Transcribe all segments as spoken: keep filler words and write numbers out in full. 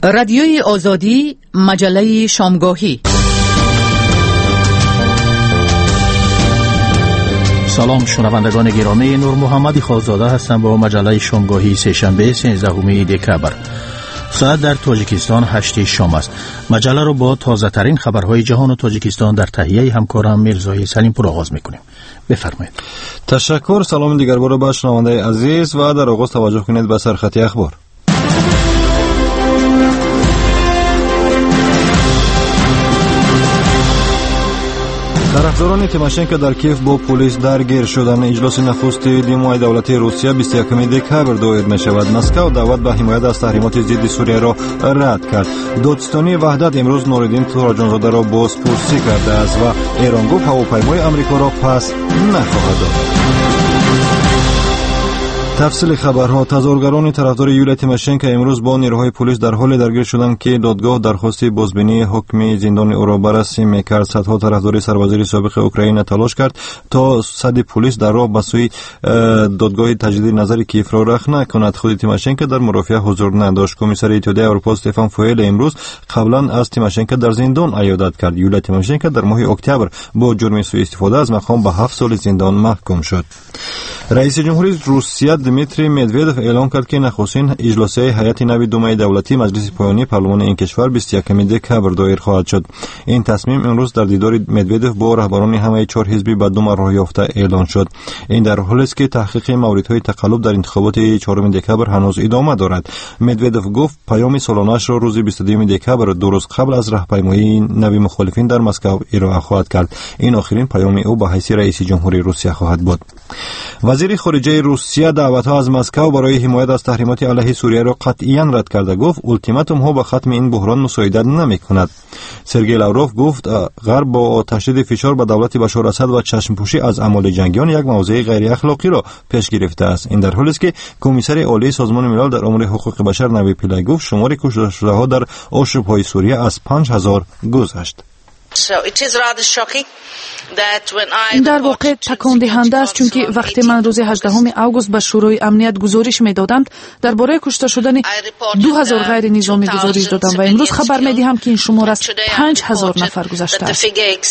رادیوی آزادی، مجله شامگاهی. سلام شنوندگان گرامی، نور محمد خالزاده هستم با مجله شامگاهی سه‌شنبه سیزدهم دکبر. ساعت در تاجیکستان هشت شام است. مجله را با تازه ترین خبرهای جهان و تاجیکستان در تهیه همکارم میرزای سلیم پور آغاز میکنیم. بفرمایید. تشکر. سلام دیگر بار به شنونده عزیز و در آغاز توجه کنید به سرخط اخبار. طرفداران تیماشنکو در کیف با پلیس درگیر شدند. اجلاس نخست دیمای دولتی روسیه بیست و یکم دکبر دایر می شود. مسکو دعوت به حمایت از تحریمات ضد سوریه را رد کرد. دادستانی وحدت امروز نوردین توراجانزاده را بازپرسی کرده است و ایران گفت هواپیمای آمریکا را پس نخواهد داد. تفصیل خبرها. تظاهرگران طرفدار یولیا تیماشنکو امروز با نیروهای پلیس در حال درگیر شدند که دادگاه درخواست بازبینی حکم زندان او را بررسی می‌کرد. صدها طرفدار سربازی سابق اوکراین تلاش کرد تا صد پلیس در راه به سوی دادگاه تجدید نظر کیف را رخنه کند. خود تیماشنکو در مرافعه حضور نداشت. کمیسر اتحادیه اروپا استفان فویل امروز قبلا از تیماشنکو در زندان عیادت کرد. یولیا تیماشنکو در ماه اکتبر با جرم سوء استفاده از مقام به هفت سال زندان محکوم شد. رئیس جمهوری روسیه دمیتری مدویدوف اعلام کرد که نخستین اجلاس هیئت نو دومای دولتی مجلس پایانی پارلمان این کشور بیست و یکم دکبر دایر خواهد شد. این تصمیم امروز در دیدار مدویدوف با رهبران همه چهار حزبی به دوم راه یافته اعلان شد. این در حالی است که تحقیق موردهای تقلب در انتخابات چهارم دکبر هنوز ادامه دارد. مدویدوف گفت پیام سالانه‌اش را روز بیست و دوم دکبر دو روز قبل از راهپیمایی نو مخالفین در مسکو ارائه خواهد کرد. این آخرین پیام او به حیث رئیس جمهوری روسیه خواهد بود. وزیر خارجه روسیه دعوت‌ها از مسکو برای حمایت از تحریمات علیه سوریه را قطعاً رد کرده. گفت التیماتوم ها به ختم این بحران مساعدت نمی‌کند. سرگئی لاوروف گفت غرب با تشدید فشار به دولت بشار اسد و چشم‌پوشی از اعمال جنگیان یک موضوع غیر اخلاقی را پیش گرفته است. این در حالی است که کمیسر عالی سازمان ملل در امور حقوق بشر نوی پیلای گفت شمار کشته شده‌ها در آشوب‌های سوریه از پنج هزار گذشت. این در واقع تکان دهنده است، چون که وقتی من روز هجدهم آگوست به شورای امنیت گزارش می‌دادند درباره کشته شدن دو هزار غیر نظامی گزارش دادم و امروز خبر می‌دهم که این شمار از پنج هزار نفر گذشته است.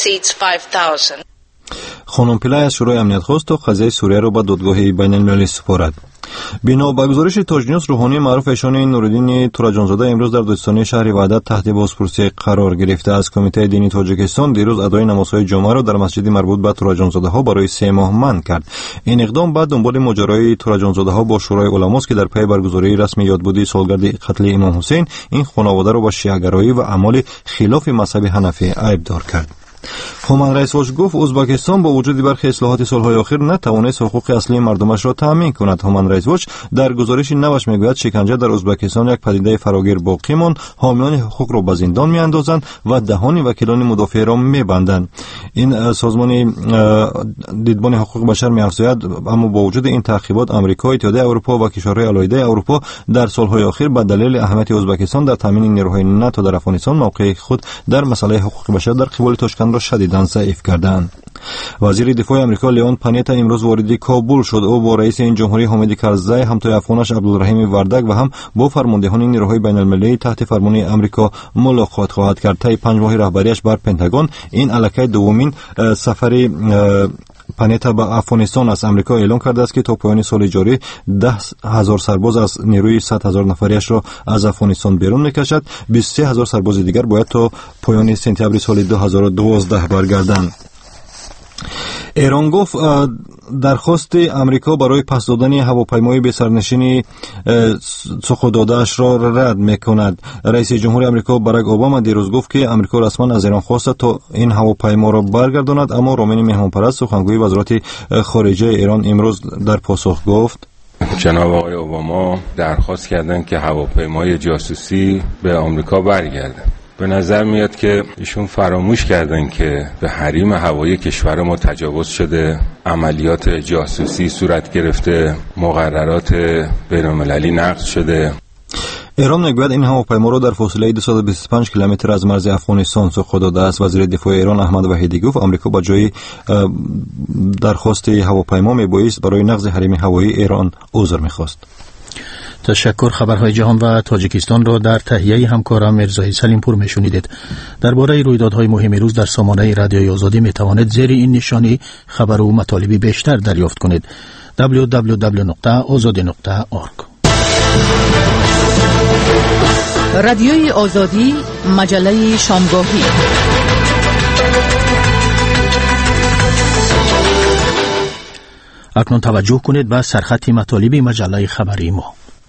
خانم پیلای از شورای امنیت خواست تا قضیه سوریه را به دادگاه بین‌المللی سپارد. بنا به گزارش تاج‌نیوز، روحانی معروف ایشان نوردین توراجانزاده امروز در دادستانی شهر وحدت تحت بازپرسی قرار گرفته. از کمیته دینی تاجیکستان دیروز ادای نمازهای جمعه را در مسجد مربوط به توراجانزاده ها برای سه ماه منع کرد. این اقدام بعد دنبال ماجرای توراجانزاده ها با شورای علما است که در پی برگزاری رسمی یادبودی سالگرد قتل امام حسین این خانواده را با شیعه‌گرایی و اعمال خلاف مذهب حنفی عیبدار کرد. هومن رئیس واچ گفت ازبکستان با وجود برخی اصلاحات سالهای اخیر نتوانست حقوق اصلی مردمش را تامین کند. هومن رئیس واچ در گزارش نوش میگوید شکنجه در ازبکستان یک پدیده فراگیر باقی ماند. حامیان حقوق را به زندان میاندازند و دهان وکیلان مدافع را میبندند. این سازمان دیدبان حقوق بشر میافزاید اما با وجود این تعقیبات آمریکا، اتحادیه اروپا و کشورهای الایده اروپا در سالهای اخیر به دلیل اهمیت ازبکستان در تامین نیروهای ناتو در افغانستان موقع خود در مسئله حقوق بشر در قبال تاشکند را شدیداً ضعیف کردند. وزیر دفاع آمریکا لیون پانیتا امروز وارد کابل شد. او با رئیس این جمهوری حامد کرزی، همتای افغانش عبدالرحیم وردک و هم با فرماندهان نیروهای بین‌المللی تحت فرمان آمریکا ملاقات خواهد کرد. طی پنج ماه رهبریش بر پنتاگون این الکی دومین سفر پانیتا به افغانستان از آمریکا اعلام کرده است که تا پایان سال جاری ده هزار سرباز از نیروی صد هزار نفریش را از افغانستان بیرون میکشد. بیست و سه هزار سرباز دیگر باید تا پایان سپتامبر سال دو هزار و دوازده برگردند. ایران گفت درخواست امریکا برای پس دادن هواپیمای به سرنشین سقوط داده‌اش را رد می‌کند. رئیس جمهور آمریکا باراک اوباما دیروز گفت که امریکا رسما از ایران خواسته تا این هواپیما را برگرداند، اما رامین مهمانپرست سخنگوی وزارت خارجه ایران امروز در پاسخ گفت جناب آقای اوباما درخواست کردند که هواپیمای جاسوسی به آمریکا برگرده. به نظر میاد که ایشون فراموش کردن که به حریم هوایی کشور ما تجاوز شده، عملیات جاسوسی صورت گرفته، مقررات بین‌المللی نقض شده. ایران میگوید این هواپیما را در فاصله دویست و بیست و پنج کیلومتر از مرز افغانستان سقوط داده است. وزیر دفاع ایران احمد وحیدی گفت آمریکا با جای درخواست هواپیما میبایست برای نقض حریم هوایی ایران عذر میخواست. تشکر. خبرهای جهان و تاجیکستان را در تهیه همکارم مرزای سلیمپور میشنیدید. درباره رویدادهای مهم روز در سامانه رادیوی آزادی می توانید زیر این نشانی خبر و مطالبی بیشتر دریافت کنید. دبلیو دبلیو دبلیو نقطه آزادی نقطه اورگ. رادیوی آزادی، مجله شامگاهی. اکنون توجه کنید به سرخط مطالب مجله خبری ما.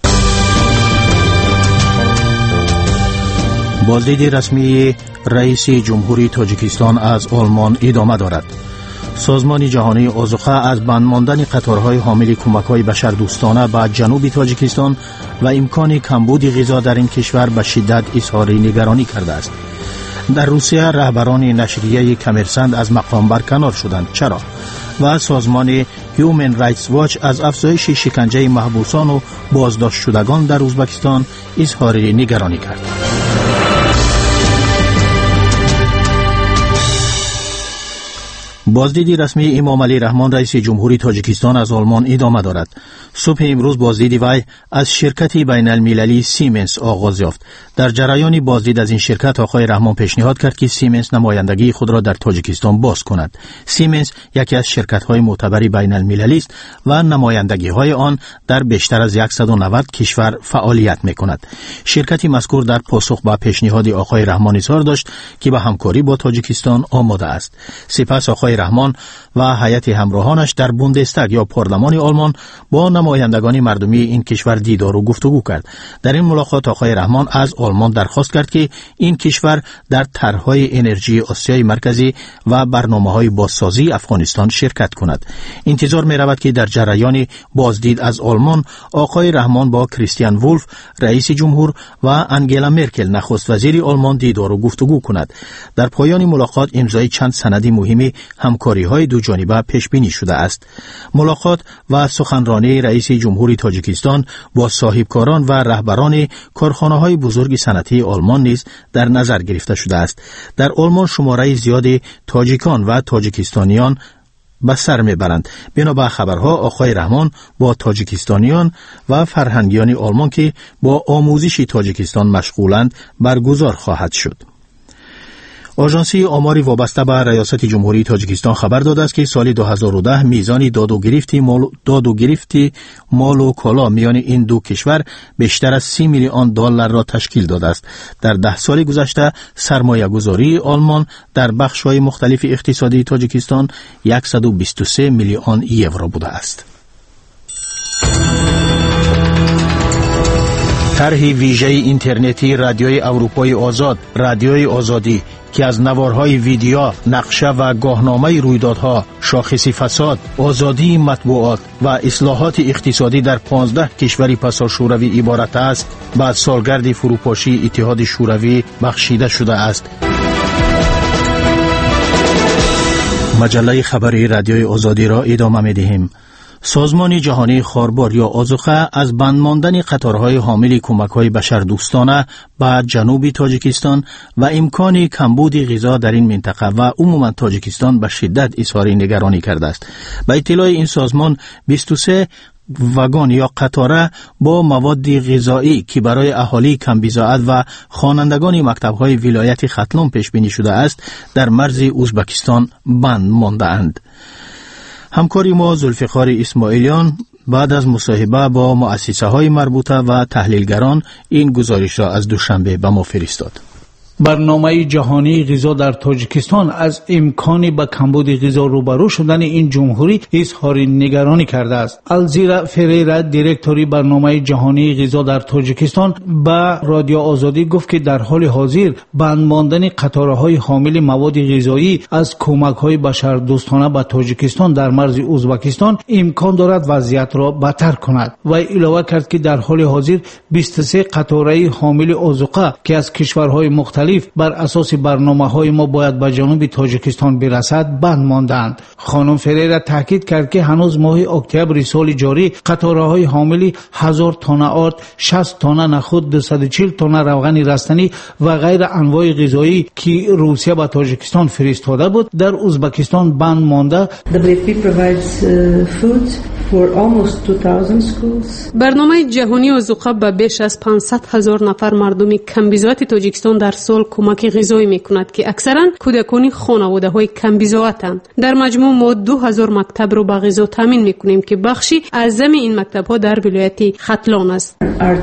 بازدید رسمی رئیس جمهوری تاجیکستان از آلمان ادامه دارد. سازمان جهانی آذوقه از بند ماندن قطارهای حامل کمک‌های بشردوستانه به جنوب تاجیکستان و امکان کمبود غذا در این کشور به شدت اظهار نگرانی کرده است. در روسیه رهبران نشریه کمرسند از مقام برکنار شدند. چرا؟ و سازمان هیومن رایتس واچ از افزایش شکنجه محبوسان و بازداشت شدگان در ازبکستان اظهار نگرانی کرد. بازدید رسمی امام علی رحمان رئیس جمهوری تاجیکستان از آلمان ادامه دارد. صبح امروز بازدید وی از شرکت بین المللی سیمنس آغاز یافت. در جریان بازدید از این شرکت آقای رحمان پیشنهاد کرد که سیمنس نمایندگی خود را در تاجیکستان باز کند. سیمنس یکی از شرکت‌های معتبر بین المللی است و نمایندگی‌های آن در بیشتر از صد و نود کشور فعالیت می‌کند. شرکت مذکور در پاسخ به پیشنهاد آقای رحمان اظهار داشت که به همکاری با تاجیکستان آماده است. سپس آقای رحمان و هیئت همراهانش در بوندستاگ یا پارلمان آلمان با نمایندگان مردمی این کشور دیدار و گفتگو کرد. در این ملاقات آقای رحمان از آلمان درخواست کرد که این کشور در طرح‌های انرژی آسیای مرکزی و برنامه‌های بازسازی افغانستان شرکت کند. انتظار می‌رود که در جریان بازدید از آلمان آقای رحمان با کریستیان وولف رئیس جمهور و انگلا مرکل نخست وزیر آلمان دیدار و گفتگو کند. در پایان ملاقات امضای چند سند مهم همکاری‌های دو جانبه پیش بینی شده است. ملاقات و سخنرانی رئیس جمهوری تاجیکستان با صاحبکاران و رهبران کارخانه‌های بزرگ صنعتی آلمان نیز در نظر گرفته شده است. در آلمان شماره زیاد تاجیکان و تاجیکستانیان به سر میبرند. بنابر خبرها آقای رحمان با تاجیکستانیان و فرهنگیان آلمان که با آموزش تاجیکستان مشغولند برگزار خواهد شد. آژانسی آماری وابسته به ریاست جمهوری تاجیکستان خبر داده است که سال دو هزار و ده میزان داد و گرفت مال داد و گرفت مال و کالا میان این دو کشور بیشتر از سی میلیون دلار را تشکیل داده است. در ده سال گذشته سرمایه گذاری آلمان در بخش‌های مختلف اقتصادی تاجیکستان صد و بیست و سه میلیون یورو بوده است. طرح ویژه اینترنتی رادیوی اروپای آزاد، رادیوی آزادی که از نوارهای ویدیو، نقشه و گاهنامه رویدادها، شاخص فساد، آزادی مطبوعات و اصلاحات اقتصادی در پانزده کشور پسا شوروی عبارت است، بعد سالگرد فروپاشی اتحاد شوروی بخشیده شده است. مجله خبری رادیوی آزادی را ادامه می‌دهیم. سازمان جهانی خاربار یا آذوقه از بند ماندن قطارهای حامل کمک‌های بشردوستانه به جنوب تاجیکستان و امکان کمبود غذا در این منطقه و عموما تاجیکستان به شدت اظهار نگرانی کرده است. به اطلاع این سازمان بیست و سه واگن یا قطاره با مواد غذایی که برای اهالی کمبزاعت و خوانندگان مکتب‌های ولایت ختلون پیش بینی شده است در مرز ازبکستان بند مانده اند. همکاری ما ذوالفقار اسماعیلیان بعد از مصاحبه با مؤسسه های مربوطه و تحلیلگران این گزارش را از دوشنبه به ما فرستاد. برنامه جهانی غذا در تاجیکستان از امکان به کمبود غذا روبرو شدن این جمهوری اظهار نگرانی کرده است. الزیرا فریرا دیرکتوری برنامه جهانی غذا در تاجیکستان به رادیو آزادی گفت که در حال حاضر بند ماندن قطارهای حامل مواد غذایی از کمک‌های بشردوستانه به تاجیکستان در مرز ازبکستان امکان دارد وضعیت را بدتر کند و علاوه کرد که در حال حاضر بیست و سه قطاره حامل آذوقه که از کشورهای مختلف مختلف بر اساس برنامه‌های ما باید به جنوب تاجیکستان برسد بند ماندند. خانم فریرا تاکید کرد که هنوز ماه اکتبر سال جاری قطارهای حامل هزار تن آرد، شصت تن نخود، دویست و چهل تن روغن رستنی و غیر انواع غذایی که روسیه به تاجیکستان فرستاده بود در ازبکستان بند مانده. برنامه جهانی اوزوقه به بیش از پانصد هزار نفر مردم کمبیزوات تاجیکستان در سال کمک غذایی میکند که اکثرا کودکان خانواده های کمبیزواتند. در مجموع ما دو هزار مکتب رو به غذا تامین میکنیم که بخشی اعظم این مکتب ها در ولایت ختلان است.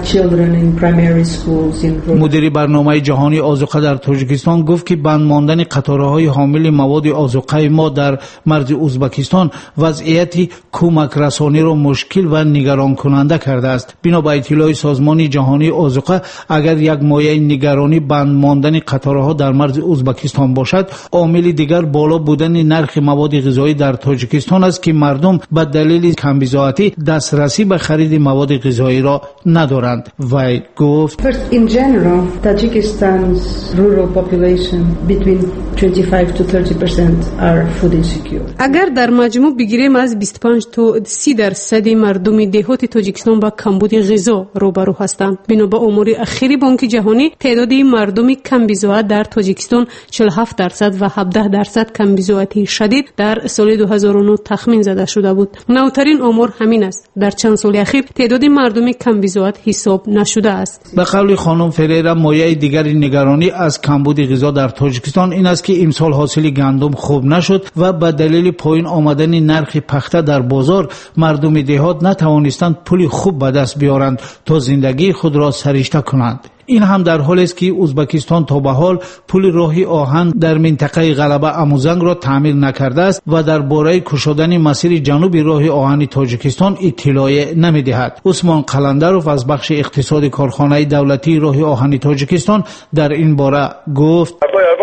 مدیر برنامه جهانی اوزوقه در تاجیکستان گفت که بند ماندن قطارهای حامل مواد اوزوقه ما در مرز ازبکستان وضعیت کمک رسانی را مشکل و نگران کننده کرده است. بنا به اطلاع سازمان جهانی اوزوقه اگر یک مایه نگرانی بند ماندن قطارها در مرز ازبکستان باشد، عامل دیگر بالا بودن نرخ مواد غذایی در تاجیکستان است که مردم به دلیل کمبیزویتی دسترسی به خرید مواد غذایی را ندارند. وی گفت First, in general, Tajikistan's rural population between twenty-five to thirty percent are food insecure. اگر در مجموع بگیریم از بیست و پنج تا سی درصد مردم دهات تاجیکستان با کمبود غذا روبرو هستند. بنا به امور اخیری بانک جهانی تعداد مردم کمبیزوات در تاجیکستان چهل و هفت درصد و هفده درصد کمبیزویتی شدید در سال دو هزار و نه تخمین زده شده بود. نوترین امور همین است. در چند سال اخیر تعداد مردم کمبیزوات حساب نشده است. به قول خانم فریرا مایه دیگری نگرانی از کمبود غذا در تاجیکستان این است که امسال حاصل گندم خوب نشد و به دلیل پایین آمدن نرخ پخته در بازار مردم دهات نتوانستند پول خوب به دست بیارند تا زندگی خود را سرشته کنند. این هم در حالی است که ازبکستان تا به حال پل راه آهن در منطقه غلبه اموزنگ را تعمیر نکرده است و درباره گشودن مسیر جنوبی راه آهن تاجیکستان اطلاع نمی‌دهد. عثمان قلندروف از بخش اقتصاد کارخانه دولتی راه آهن تاجیکستان در این باره گفت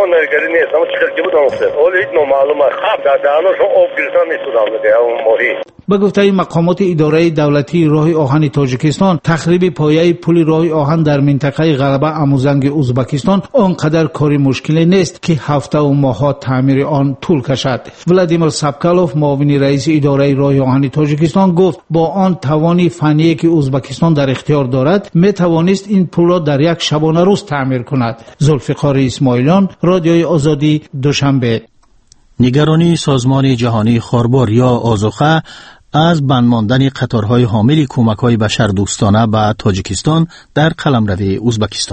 به گفته مقامات اداره دولتی راه آهن تاجیکستان تخریب پایه پل راه آهن در منطقه غلبه اموزنگ ازبکستان آنقدر کاری مشکلی نیست که هفته و ماهات تعمیر آن طول کشد. ولادیمیر سابکالوف معاون رئیس اداره راه آهن تاجیکستان گفت با آن توانی فنی که ازبکستان در اختیار دارد می توانست این پل را در یک شبانه روز تعمیر کند. ذوالفقار اسماعیلیان، رادیوی آزادی، دوشنبه. نگرانی سازمان جهانی خاربار یا اوزوقه از بند ماندن قطارهای حامل کمک‌های بشردوستانه به تاجیکستان در قلمرو ازبکستان.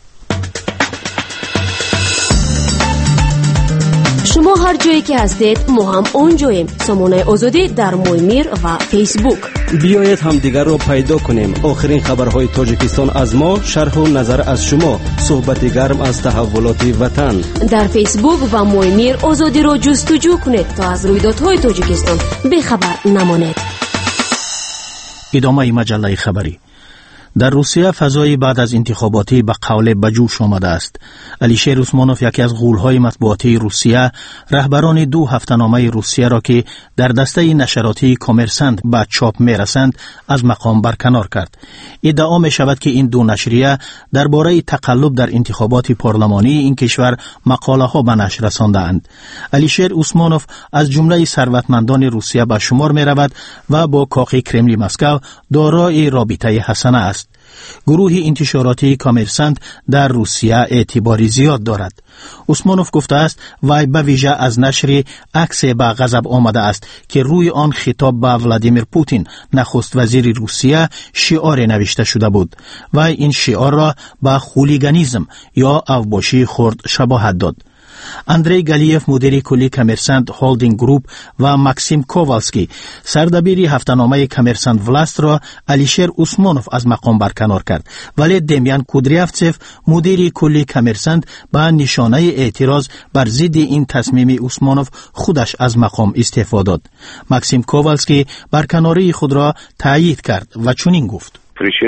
شما هر جایی که هستید ما هم اونجاییم. سامانه آزادی در مویمیر و فیسبوک. بیایید هم دیگر رو پیدا کنیم. آخرین خبرهای تاجیکستان از ما، شرح و نظر از شما، صحبت گرم از تحولات وطن. در فیسبوک و مویمیر آزادی رو جستجو کنید تا از رویدادهای تاجیکستان بخبر نمانید. ادامه مجله خبری. در روسیه فضای بعد از انتخاباتی به قول بجوش آمده است. علیشیر عثمانوف یکی از غول‌های مطبوعاتی روسیه رهبران دو هفته‌نامه روسیه را که در دسته نشراتی کامرسنت به چاپ می‌رسند از مقام برکنار کرد. ادعا می‌شود که این دو نشریه درباره تقلب در انتخابات پارلمانی این کشور مقاله‌ها به نشر رسانده‌اند. علیشیر عثمانوف از جمله ثروتمندان روسیه به شمار می‌رود و با کاخ کرملی مسکو دارای رابطه حسنه است. گروه انتشاراتی کامرسنت در روسیه اعتباری زیاد دارد. عثمانوف گفته است وی به ویژه از نشر عکس به غضب آمده است که روی آن خطاب به ولادیمیر پوتین نخست وزیر روسیه شعار نوشته شده بود. وی این شعار را به خولیگانیسم یا اوباشی خرد شباهت داد. اندری گالیف مدیر کلی کامرسنت هولدینگ گروپ و ماکسیم کووالسکی سردبیر هفته‌نامه کامرسنت ولاست را علیشیر عثمانوف از مقام برکنار کرد، ولی دمیان کودریافچف مدیر کلی کامرسنت با نشانه اعتراض بر ضد این تصمیم عثمانوف خودش از مقام استعفا داد. ماکسیم کووالسکی برکناری خود را تایید کرد و چنین گفت: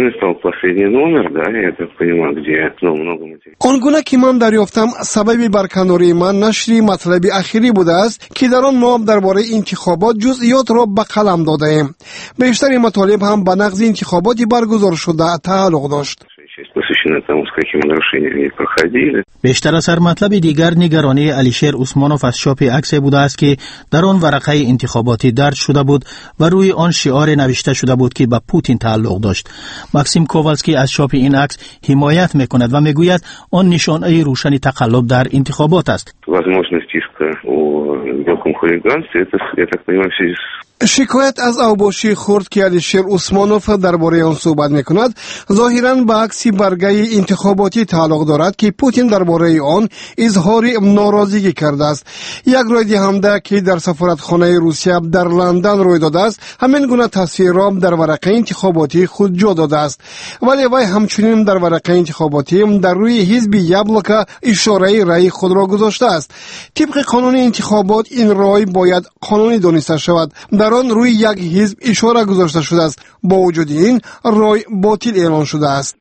آنگونه که من دریافتم سبب برکناری من نشری مطلب اخیری بوده است که در آن ما درباره انتخابات جزئیات را به قلم داده ایم. بیشتر مطالب هم به نقض انتخاباتی برگزار شده تعلق داشت. естественно, там с какими нарушениями проходили. بیشتر از هر مطلب دیگر نگرانی علیشیر عثمانوف از چاپ عکسی بوده است که در آن ورقه انتخاباتی درج شده بود و روی آن شعار نوشته شده بود که به پوتین تعلق داشت. ماکسیم کووالسکی از چاپ این عکس حمایت میکند و میگوید آن نشانه روشن تقلب در انتخابات است. Возможность иска о мелком хулиганстве, это, я так понимаю, в связи с شکایت از اوباشی خرد که علیشیر عثمانوف درباره آن صحبت میکند ظاهراً به عکسی برگه انتخاباتی تعلق دارد که پوتین درباره آن اظهار ناراضگی کرده است. یک رای دهنده که در سفارتخانه روسیه در لندن روی داده است همین گونه تصویر را در ورقه انتخاباتی خود جا داده است، ولی وی همچنین در ورقه انتخاباتی در روی حزب یابلوکا اشاره رای خود را گذاشته است. طبق قانون انتخابات این رای باید قانونی دانسته شود. در آن روی یک حزب اشاره گذاشته شده است، با وجود این رای باطل اعلان شده است.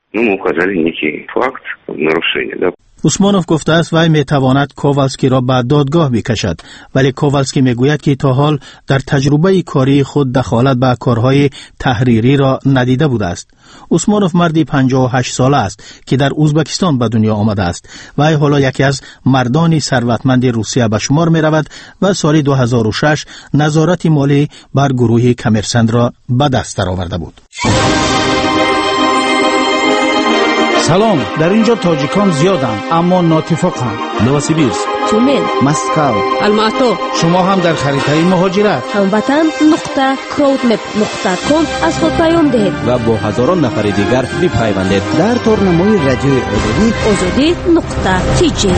عثمانوف گفته است وی میتواند کووالسکی را به دادگاه بکشد، ولی کووالسکی میگوید که تا حال در تجربه کاری خود دخالت به کارهای تحریری را ندیده بوده است. عثمانوف مردی پنجاه و هشت ساله است که در ازبکستان به دنیا آمده است. وی حالا یکی از مردان ثروتمند روسیه به شمار می رود و سال دو هزار و شش نظارت مالی بر گروه کمرسند را به دست درآورده بود. سلام، در اینجا تاجیکان زیادند اما ناتفاقند. نوسیبیرسک، تیومن، مسکو، الماتو. شما هم در خریطه مهاجرت هموطن نقطه کراودمپ نقطه کام از خود پیام دهید و با هزاران نفر دیگر بپیوندید در تورنمای رادیوی آزادی آزادی نقطه تی جی.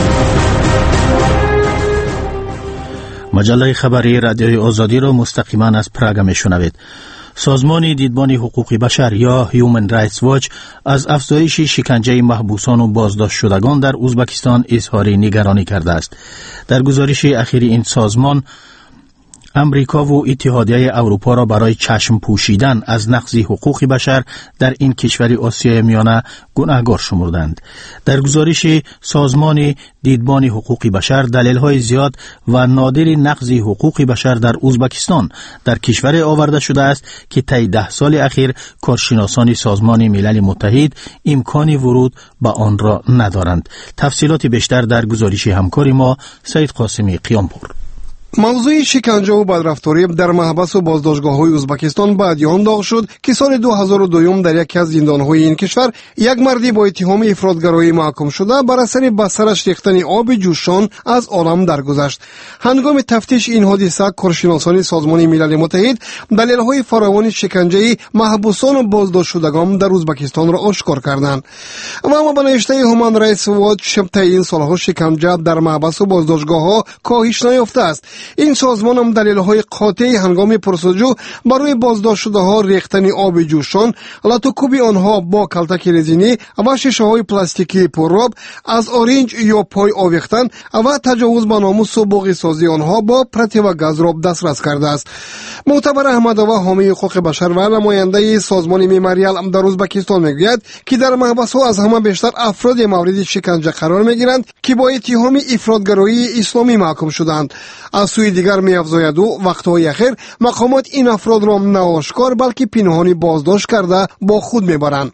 مجله خبری رادیوی آزادی را مستقیما از پراگ میشنوید. سازمان دیدبان حقوق بشر یا هیومن رایتس واچ از افزایش شکنجه محبوسان و بازداشت شدگان در ازبکستان اظهار نگرانی کرده است. در گزارش اخیر این سازمان امریکا و اتحادیه اروپا را برای چشم پوشیدن از نقض حقوق بشر در این کشور آسیای میانه گناهکار شمردند. در گزارش سازمان دیدبان حقوق بشر دلیل‌های زیاد و نادر نقض حقوق بشر در ازبکستان در کشور آورده شده است که طی ده سال اخیر کارشناسان سازمان ملل متحد امکان ورود به آن را ندارند. تفصیلات بیشتر در گزارش همکار ما سید قاسمی قیامپور. موضوع شکنجه و بدرفتاری در محبس و بازداشتگاه‌های ازبکستان بعد آن داغ شد که سال دو هزار و دو در یکی از زندان‌های این کشور یک مردی با اتهام افراطگرایی محکوم شده بر اثر به سرش ریختن آب جوشان از عالم درگذشت. هنگام تفتیش این حادثه کارشناسان سازمان ملل متحد دلیل‌های فراوان شکنجه محبوسان و بازداشت شدگان در ازبکستان را آشکار کردند. و اما به نوشته هیومن رایتس واچ طی این سال‌ها شکنجه در محبس و بازداشتگاه‌ها کاهش نیافته است. این سازمان هم دلیل‌های قاطع هنگام پرسجو برای بازداشت شده‌ها ریختن آب جوشان، لاتوکوب آنها با کلتک رزینی و شیشه‌های پلاستیکی پرآب، از آرنج یا پای آویختن و تجاوز به ناموس و باقی سازی آنها با پرتو و گاز را دسترس کرده است. معتبر احمدآوا حامی حقوق بشر و نماینده سازمان مموریال در ازبکستان میگوید که در محبس‌ها از همه بیشتر افراد مورد شکنجه قرار میگیرند که با اتهام افراطگرایی اسلامی محکوم شدند. از سوی دیگر می‌افزاید و وقت‌های اخیر مقامات این افراد را نه آشکار بلکه پنهانی بازداشت کرده با خود میبرند.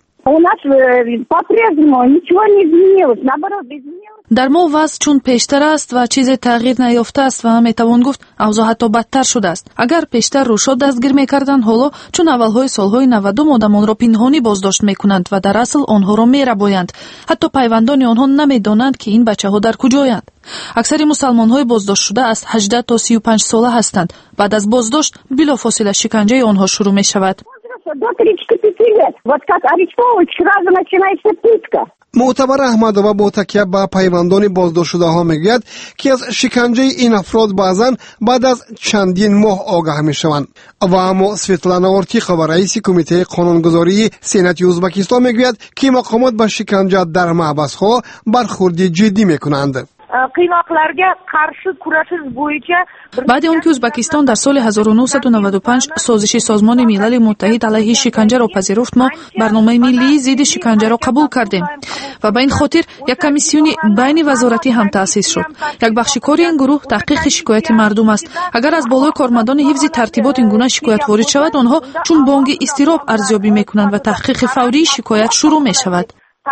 در ما وضع چون پیشتر است و چیز تغییر نیافته است و میتوان گفت اوضاع حتی بدتر شده است. اگر پیشتر روشاد دستگیر میکردند، حالا چون اولهای سالهای نود آدمان را پنهانی بازداشت میکنند و در اصل آنها را میربایند. حتی پیوندان آنها نمیدانند که این بچه‌ها در کجایند. اکثر مسلمان‌های بازداشت شده از هجده تا سی و پنج ساله هستند. بعد از بازداشت بلافاصله شکنجه آنها شروع می‌شود. معتبر احمدآوا با تکیه به پیوندان بازداشت شده ها میگوید که از شکنجه این افراد بعضا بعد از چندین ماه آگاه میشوند. و اما سویتلانا اورتیخووا رئیس کمیته قانونگذاری سنات ازبکستان میگوید که مقامات به شکنجه در محبس ها برخورد جدی میکنند. qiynoqlarga qarshi kurashish bo'yicha بعد آن که ازبکستان در سال هزار و نهصد و نود و پنج سازش سازمان ملل متحد علیه شکنجه را پذیرفت، ما برنامه ملی ضد شکنجه را قبول کردیم و به این خاطر یک کمیسیون بین وزارتی هم تأسیس شد. یک بخش کاری این گروه تحقیق شکایت مردم است. اگر از بالای کارمندان حفظ ترتیبات این گونه شکایت وارد شود، آنها چون بانگ اضطراب ارزیابی میکنند و تحقیق فوری شکایت شروع می شود. طرف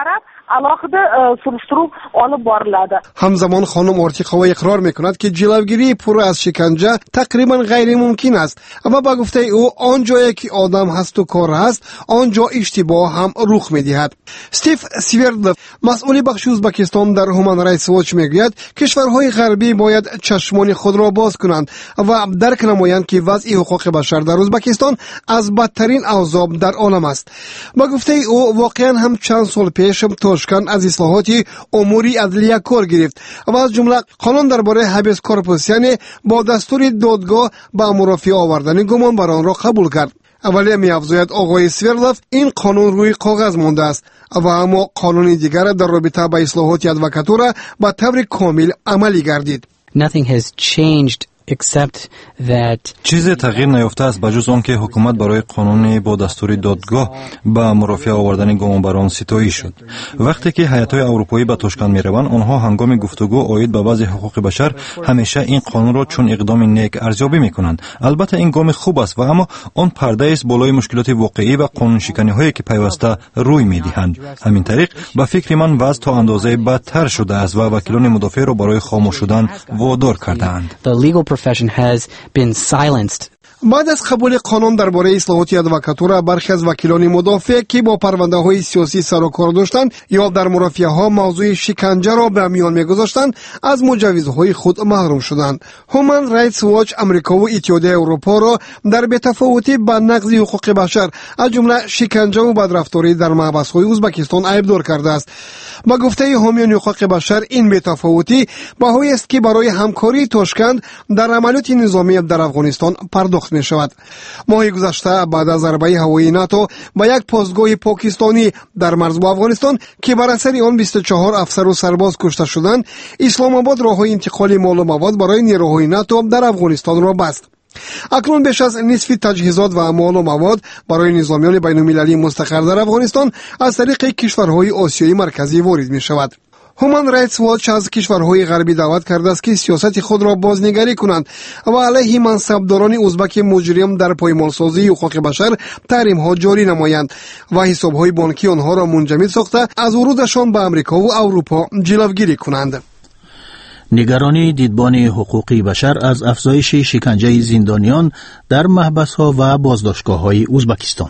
alohida surishtiruv olib boriladi. Hamzamon xonim Ortiqova iqror میکند که جلوگیری پر از شکنجه تقریبا غیر ممکن است و با گفته او آن جایی که آدم هست و کار هست آنجا اشتباه هم رخ میدهد. استیف سویردلف مسئول بخش ازبکستان در هومن رایتس واچ میگوید کشورهای غربی باید چشمان خود را باز کنند و درک نمایند که وضع حقوق بشر در ازبکستان از بدترین اوضاع در عالم است. با گفته او واقعا هم چند سال پیش توشکن از اصلاحات اموری عدلیه کار گرفت و از جمله قانون درباره هابیس کورپوس یعنی با دستور دادگاه با مرافعه آوردن گمان بر آن را قبول کرد. ولی می‌افزاید آقای سویردلف این قانون روی کاغذ مانده است و اما قانون دیگر در رابطه با اصلاحات ادوکاتورا به طور کامل عملی گردید. Nothing has changed except that چیزی تغییر نیافته است بجز آنکه حکومت برای قانون با دستور دادگاه با مرافعه آوردن گمانبران ستایی شد. وقتی که هیئت‌های اروپایی به توشکن می‌روند آنها هنگام گفتگو عاید به وضع حقوق بشر همیشه این قانون را چون اقدام نیک ارزیابی می‌کنند. البته این گام خوب است و اما آن پرده است بالای مشکلات واقعی و قانون شکنی‌هایی که پیوسته روی می‌دهند. همین طریق به فکر من وضع تا اندازه بدتر شده است و وکیلان مدافع را برای خاموش شدن وادار کردند. profession has been silenced. بعد از قبول قانون درباره اصلاحات ادوکاتورا برخی از وکیلان مدافع که با پرونده های سیاسی سر و کار داشتند یا در مرافعه ها موضوع شکنجه را به میان میگذاشتند از مجوزهای خود محروم شدند. هومن رایتس واچ امریکا و اتحادیه اروپا را در بی‌تفاوتی با نقض حقوق بشر از جمله شکنجه و بدرفتاری در محبس‌های ازبکستان عیبدار کرده است. با گفته حامیان حقوق بشر این بی‌تفاوتی بهایی است که برای همکاری توشکند در عملیات نظامی در افغانستان پرداخت می شود. ماه گذشته بعد از ضربه هوایی ناتو به یک پستگاه پاکستانی در مرز با افغانستان که بر اثر آن بیست و چهار افسر و سرباز کشته شدند، اسلام آباد راههای انتقال مال و مواد برای نیروهای ناتو در افغانستان را بست. اکنون بیش از نصف تجهیزات و مال و مواد برای نظامیان بین المللی مستقر در افغانستان از طریق کشورهای آسیایی مرکزی وارد می شود. هومن رایتس واچ از کشورهای غربی دعوت کرده است که سیاست خود را بازنگری کنند و علیه منصبداران ازبک مجرم در پایمالسازی حقوق بشر تحریم‌ها جاری نمایند و حساب‌های بانکی آنها را منجمد ساخته از ورودشان به امریکا و اروپا جلوگیری کنند. نگرانی دیدبان حقوقی بشر از افزایش شکنجه زندانیان در محبس‌ها و بازداشتگاه‌های ازبکستان.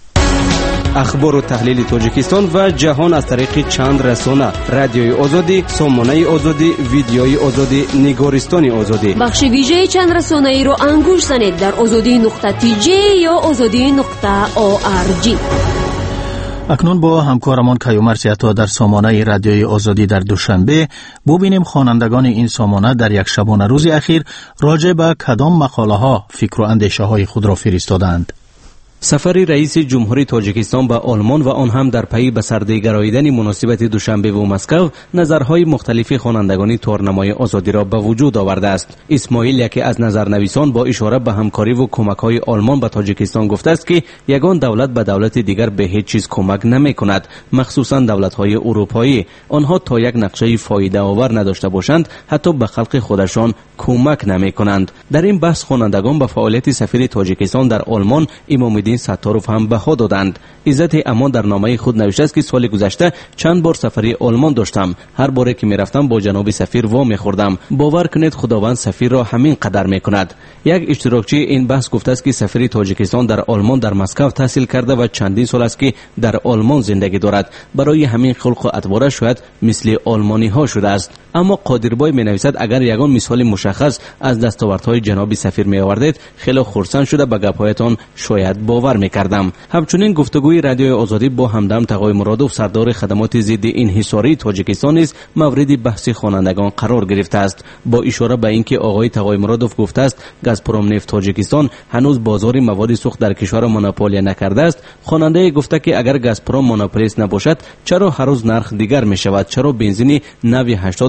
اخبار و تحلیل تاجیکستان و جهان از طریق چند رسانه: رادیوی آزادی، سامانه آزادی، ویدیوی آزادی، نگارستان آزادی. بخش ویژه چند رسانه ای رو انگوش زنید در آزادی نقطه تی جی یا آزادی نقطه او آر جی. اکنون با همکارمان کیومرث عطا در سامانه رادیوی آزادی در دوشنبه ببینیم خوانندگان این سامانه در یک شبانه روز اخیر راجع به کدام مقاله ها فکر و اندیشه های خود را فرستادند. سفر رئیس جمهوری تاجیکستان به آلمان و آن هم در پی به سرگراییدن مناسبت دوشنبه و مسکو نظرهای مختلف خوانندگان تورنمای آزادی را به وجود آورده است. اسماعیل یکی از نظرنویسان با اشاره به همکاری و کمک‌های آلمان به تاجیکستان گفته است که یگان دولت به دولت دیگر به هیچ چیز کمک نمی‌کند، مخصوصا دولت‌های اروپایی. آنها تا یک نقشه فایده آور نداشته باشند حتی به خلق خودشان کمک نمی‌کنند. در این بحث خوانندگان به فعالیت سفیر تاجیکستان در آلمان امام ستاروف هم بها دادند. عزت امان در نامه خود نوشته است که سال گذشته چند بار سفری آلمان داشتم. هر باره که میرفتم با جناب سفیر وا میخوردم. باور کنید خداوند سفیر را همین قدر میکند. یک اشتراکچی این بحث گفته است که سفیر تاجیکستان در آلمان در مسکو تحصیل کرده و چندین سال است که در آلمان زندگی دارد. برای همین خلق و ادوار شاید مثل آلمانی ها شده است. اما قادربای می نویسد اگر یگان مثال مشخص از دستاوردهای جناب سفیر می آوردید خیلی خرسند شده به گپ‌هایتان شاید باور میکردم. همچنین گفتگوی رادیوی آزادی با همدم تقای مرادوف سردار خدمات ضد انحصاری تاجیکستان نیز مورد بحث خوانندگان قرار گرفته است. با اشاره به اینکه آقای تقای مرادوف گفته است گازپروم نفت تاجیکستان هنوز بازار مواد سوخت در کشور مونوپولی نکرده است، خواننده گفته که اگر گازپروم مونوپولیست نباشد چرا هر روز نرخ دیگر می شود؟ چرا بنزین نو هشتاد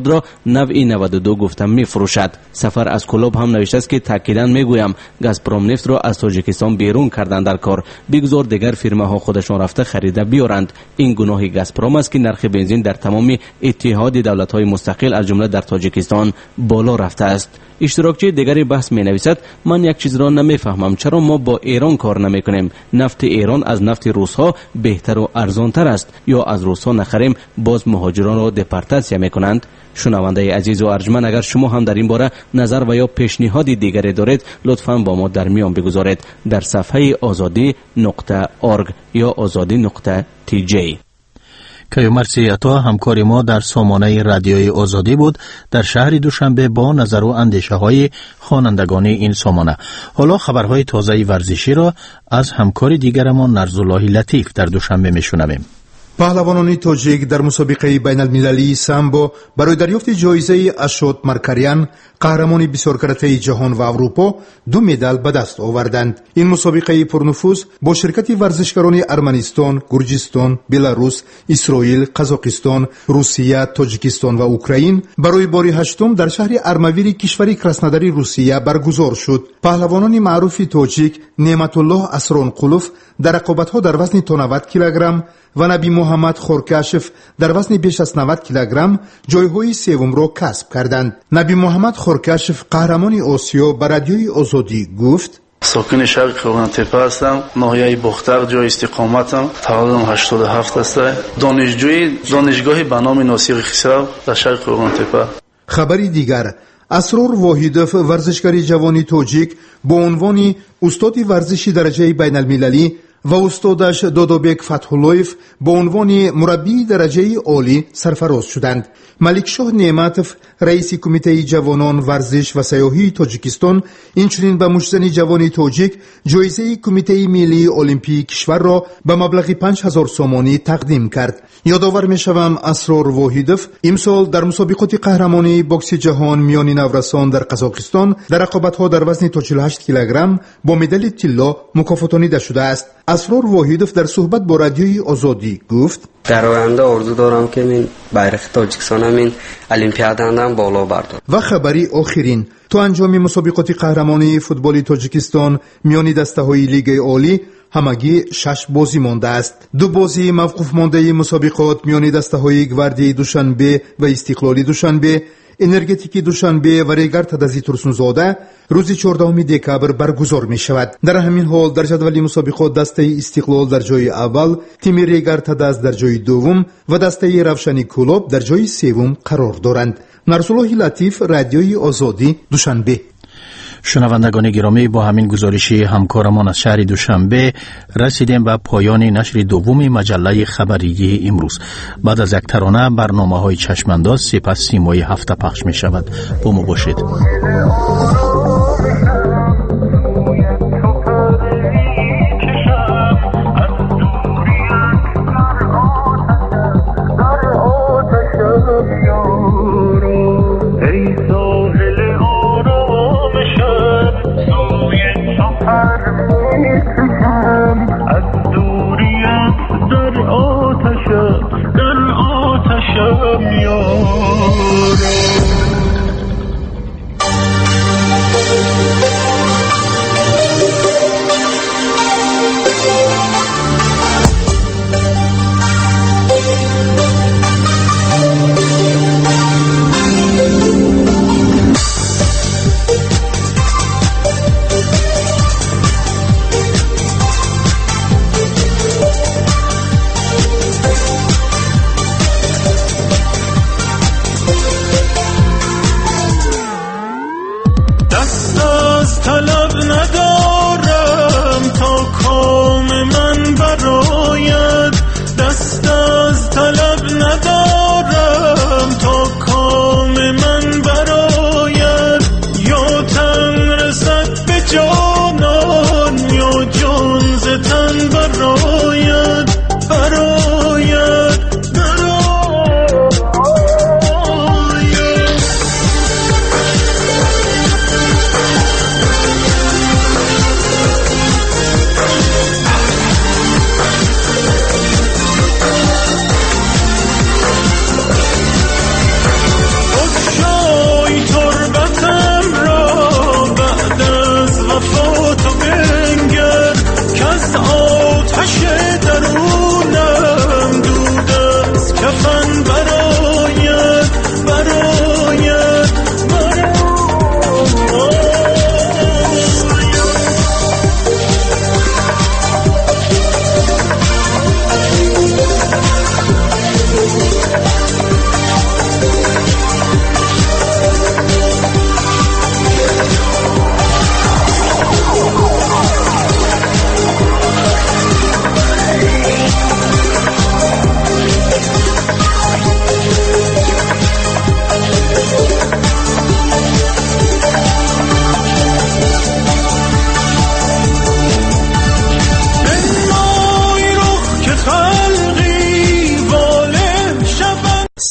را نوع نود و دو گفته میفروشد. سفر از کلوب هم نوشته است که تاکیداً میگویم گازپروم نفت را از تاجیکستان بیرون کردن در کار، بگذار دیگر فیرماها خودشان رفته خریده بیارند. این گناه گازپروم است که نرخ بنزین در تمام اتحاد دولت‌های مستقل از جمله در تاجیکستان بالا رفته است. اشتراکچی دیگری بحث می نویسد من یک چیز را نمیفهمم، چرا ما با ایران کار نمی کنیم؟ نفت ایران از نفت روس ها بهتر و ارزان تر است، یا از روس ها نخریم باز مهاجران را دپارتاسیون می کنند؟ شنونده عزیز و ارجمند، اگر شما هم در این باره نظر و یا پیشنهاد دیگری دارید لطفاً با ما در میان بگذارید در صفحه آزادی نقطه اورگ یا آزادی نقطه تی جی. کیومرسی عطا همکار ما در سامانه رادیوی آزادی بود در شهر دوشنبه با نظر و اندیشه های خوانندگان این سامانه. حالا خبرهای تازه ورزشی را از همکار دیگرمان نرزالله لطیف در دوشنبه میشنویم. پهلوانان تاجیک در مسابقه بین المللی سامبو برای دریافت جایزه اشوت مارکاریان قهرمان بسیار کرته جهان و اروپا دو مدال به دست آوردند. این مسابقه پرنفوذ با شرکت ورزشکاران ارمنستان، گرجستان، بلاروس، اسرائیل، قزاقستان، روسیه، تاجیکستان و اوکراین برای بار هشتم در شهر ارمویر کشور کراسنوداری روسیه برگزار شد. پهلوانان معروف تاجیک نعمت الله اسرانقولوف در رقابت‌ها در وزن تا نود کیلوگرم و نبی محمد خورکاشف در وزن بیش از نود کیلوگرم جایهای سوم را کسب کردند. نبی محمد خورکاشف قهرمان آسیا به رادیوی آزادی گفت: ساکن شرق خیابان تپه هستم. ناحیه بختر جای استقامتم. تولدم هشتاد و هفت است. دانشجوی دانشگاه به نام ناصر خسرو در شرق خیابان تپه. خبری دیگر: اسرار واحدوف ورزشکار جوانی تاجیک با عنوان استاد ورزشی درجه بین المللی و استادش دادابک فتح‌اللهیف با عنوان مربی درجه عالی سرفراز شدند. ملکشاه نعمتوف رئیس کمیته جوانان ورزش و سیاحی تاجیکستان اینچنین به مشتن جوانی تاجیک جایزه کمیته ملی المپیک کشور را به مبلغ پنج هزار سومانی تقدیم کرد. یادآور می‌شوم اسرار واحدوف امسال در مسابقات قهرمانی بوکس جهان میان نورسان در قزاقستان در رقابت‌ها در وزن تا چهل و هشت کیلوگرم با مدال طلا مکافاتانیده شده است. اسرار واحدوف در صحبت با رادیوی آزادی گفت: در آینده آرزو دارم که من بیرق تاجیکستان من المپیاداندم بالا بردارم. و خبری آخرین: تا انجام مسابقات قهرمانی فوتبال تاجیکستان میان دسته‌های لیگ عالی همگی شش بازی مانده است. دو بازی موقوف مانده مسابقات میان دسته‌های گواردی دوشنبه و استقلالی دوشنبه، انرژتیکی دوشنبه و ریگر تدازی ترسونزاده روز چهاردهم دکبر برگزار می شود. در همین حال در جدول مسابقات دسته استقلال در جای اول، تیم ریگر تداز در جای دوم و دسته روشنی کلوب در جای سوم قرار دارند. نرزالله لطیف، رادیوی آزادی، دوشنبه. شنوندگان گرامی، با همین گزارشی همکارمان از شهر دوشنبه رسیدیم به پایان نشر دوم مجله خبری امروز. بعد از یک ترانه برنامه‌های چشمانداز سپس سیمای هفته پخش می شود. با ما باشید.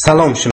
سلام.